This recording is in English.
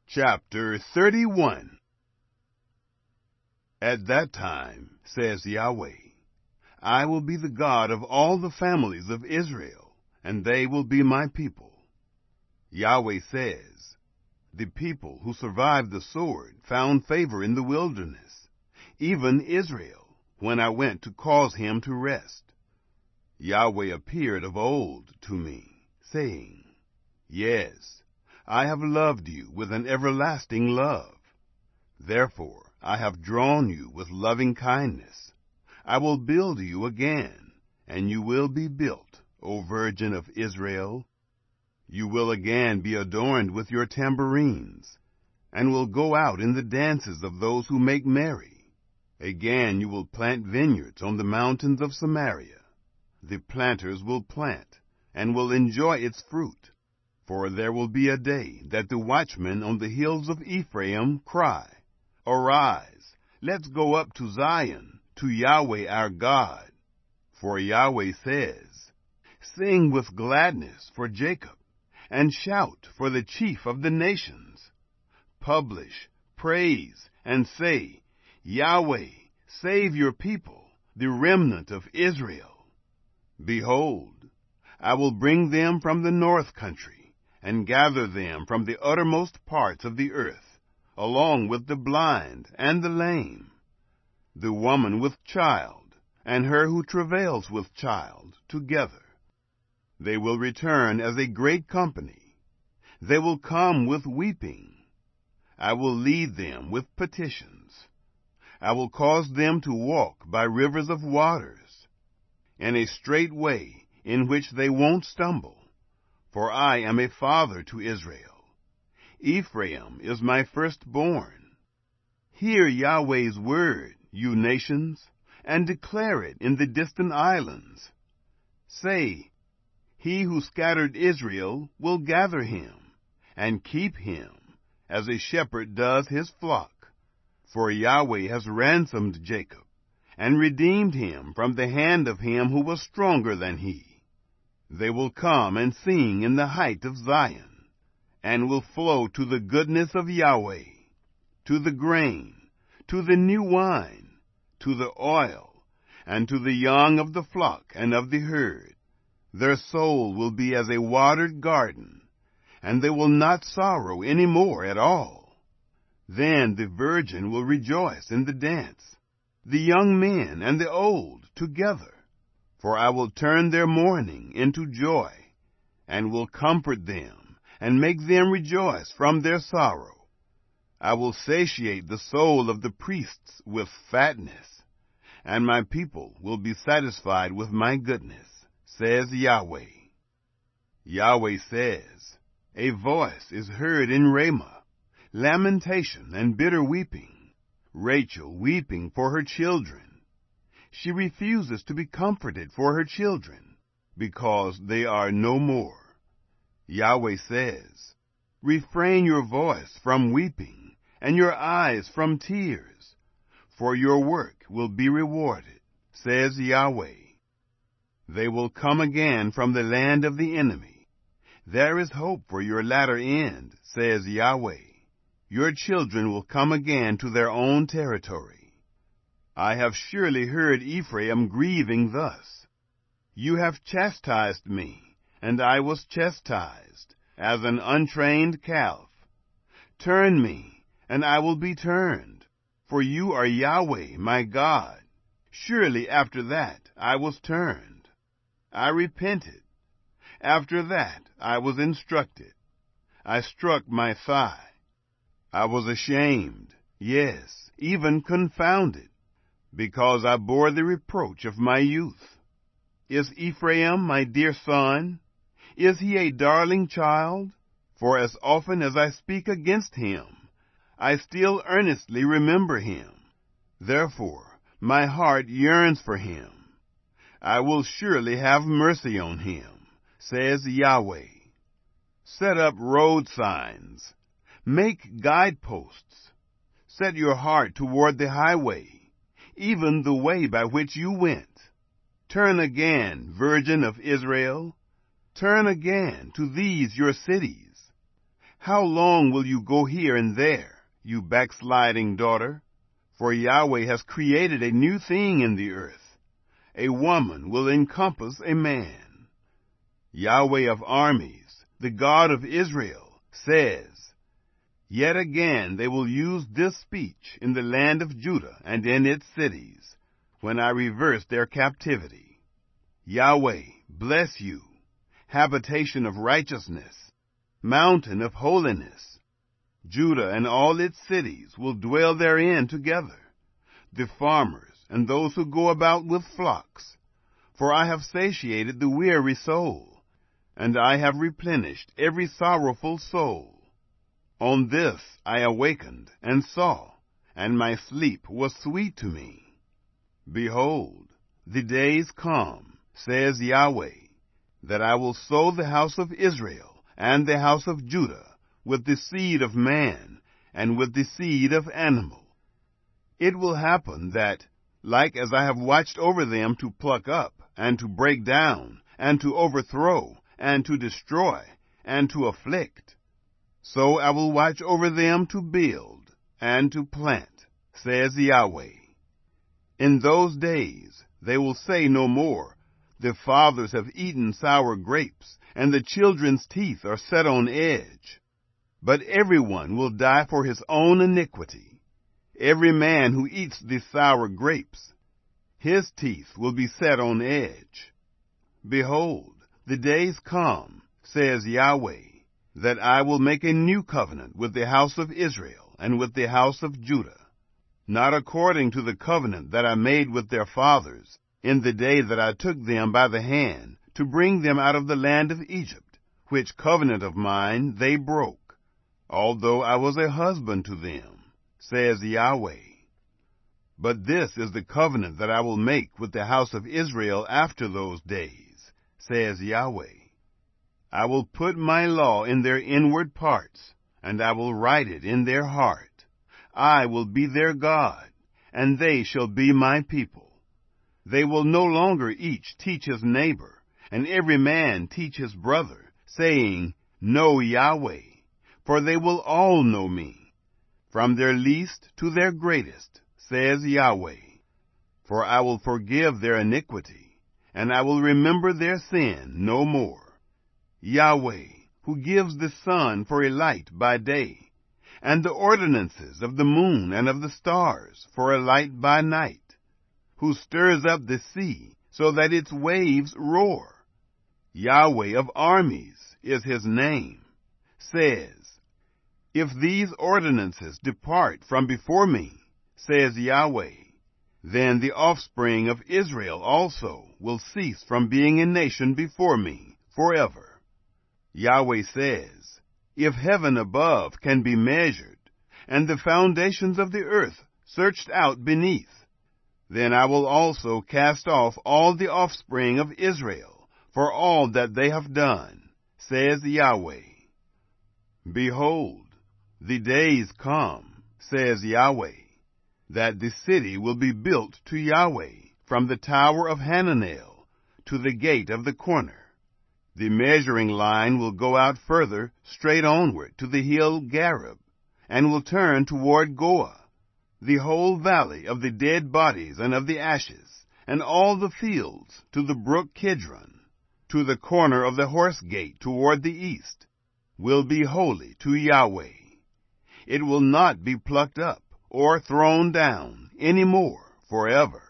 Chapter 31. At that time, says Yahweh, I will be the God of all the families of Israel, and they will be my people. Yahweh says, the people who survived the sword found favor in the wilderness, even Israel, when I went to cause him to rest. Yahweh appeared of old to me, saying, Yes, I have loved you with an everlasting love. Therefore I have drawn you with loving kindness. I will build you again, and you will be built, O Virgin of Israel. You will again be adorned with your tambourines, and will go out in the dances of those who make merry. Again you will plant vineyards on the mountains of Samaria. The planters will plant, and will enjoy its fruit. For there will be a day that the watchmen on the hills of Ephraim cry, Arise, let's go up to Zion, to Yahweh our God. For Yahweh says, Sing with gladness for Jacob, and shout for the chief of the nations. Publish, praise, and say, Yahweh, save your people, the remnant of Israel. Behold, I will bring them from the north country, and gather them from the uttermost parts of the earth, along with the blind and the lame, the woman with child, and her who travails with child, together. They will return as a great company. They will come with weeping. I will lead them with petitions. I will cause them to walk by rivers of waters, in a straight way in which they won't stumble. For I am a father to Israel. Ephraim is my firstborn. Hear Yahweh's word, you nations, and declare it in the distant islands. Say, He who scattered Israel will gather him, and keep him, as a shepherd does his flock. For Yahweh has ransomed Jacob, and redeemed him from the hand of him who was stronger than he. They will come and sing in the height of Zion, and will flow to the goodness of Yahweh, to the grain, to the new wine, to the oil, and to the young of the flock and of the herd. Their soul will be as a watered garden, and they will not sorrow any more at all. Then the virgin will rejoice in the dance, the young men and the old together. For I will turn their mourning into joy, and will comfort them, and make them rejoice from their sorrow. I will satiate the soul of the priests with fatness, and my people will be satisfied with my goodness, says Yahweh. Yahweh says, A voice is heard in Ramah, lamentation and bitter weeping, Rachel weeping for her children. She refuses to be comforted for her children, because they are no more. Yahweh says, Refrain your voice from weeping, and your eyes from tears, for your work will be rewarded, says Yahweh. They will come again from the land of the enemy. There is hope for your latter end, says Yahweh. Your children will come again to their own territory. I have surely heard Ephraim grieving thus. You have chastised me, and I was chastised, as an untrained calf. Turn me, and I will be turned, for you are Yahweh, my God. Surely after that I was turned. I repented. After that I was instructed. I struck my thigh. I was ashamed, yes, even confounded, because I bore the reproach of my youth. Is Ephraim my dear son? Is he a darling child? For as often as I speak against him, I still earnestly remember him. Therefore my heart yearns for him. I will surely have mercy on him, says Yahweh. Set up road signs. Make guideposts. Set your heart toward the highway, even the way by which you went. Turn again, Virgin of Israel. Turn again to these your cities. How long will you go here and there, you backsliding daughter? For Yahweh has created a new thing in the earth. A woman will encompass a man. Yahweh of armies, the God of Israel, says, Yet again they will use this speech in the land of Judah and in its cities, when I reverse their captivity. Yahweh, bless you, habitation of righteousness, mountain of holiness. Judah and all its cities will dwell therein together, the farmers and those who go about with flocks. For I have satiated the weary soul, and I have replenished every sorrowful soul. On this I awakened and saw, and my sleep was sweet to me. Behold, the days come, says Yahweh, that I will sow the house of Israel and the house of Judah with the seed of man and with the seed of animal. It will happen that, like as I have watched over them to pluck up, and to break down, and to overthrow, and to destroy, and to afflict, so I will watch over them to build and to plant, says Yahweh. In those days they will say no more, The fathers have eaten sour grapes, and the children's teeth are set on edge. But everyone will die for his own iniquity. Every man who eats the sour grapes, his teeth will be set on edge. Behold, the days come, says Yahweh, that I will make a new covenant with the house of Israel and with the house of Judah, not according to the covenant that I made with their fathers in the day that I took them by the hand to bring them out of the land of Egypt, which covenant of mine they broke, although I was a husband to them, says Yahweh. But this is the covenant that I will make with the house of Israel after those days, says Yahweh. I will put my law in their inward parts, and I will write it in their heart. I will be their God, and they shall be my people. They will no longer each teach his neighbor, and every man teach his brother, saying, Know Yahweh, for they will all know me, from their least to their greatest, says Yahweh. For I will forgive their iniquity, and I will remember their sin no more. Yahweh, who gives the sun for a light by day, and the ordinances of the moon and of the stars for a light by night, who stirs up the sea so that its waves roar. Yahweh of armies is his name, says, If these ordinances depart from before me, says Yahweh, then the offspring of Israel also will cease from being a nation before me forever. Yahweh says, If heaven above can be measured, and the foundations of the earth searched out beneath, then I will also cast off all the offspring of Israel for all that they have done, says Yahweh. Behold, the days come, says Yahweh, that the city will be built to Yahweh from the tower of Hananel to the gate of the corner. The measuring line will go out further straight onward to the hill Gareb, and will turn toward Goah, the whole valley of the dead bodies and of the ashes, and all the fields to the brook Kidron, to the corner of the horse gate toward the east, will be holy to Yahweh. It will not be plucked up or thrown down any more forever.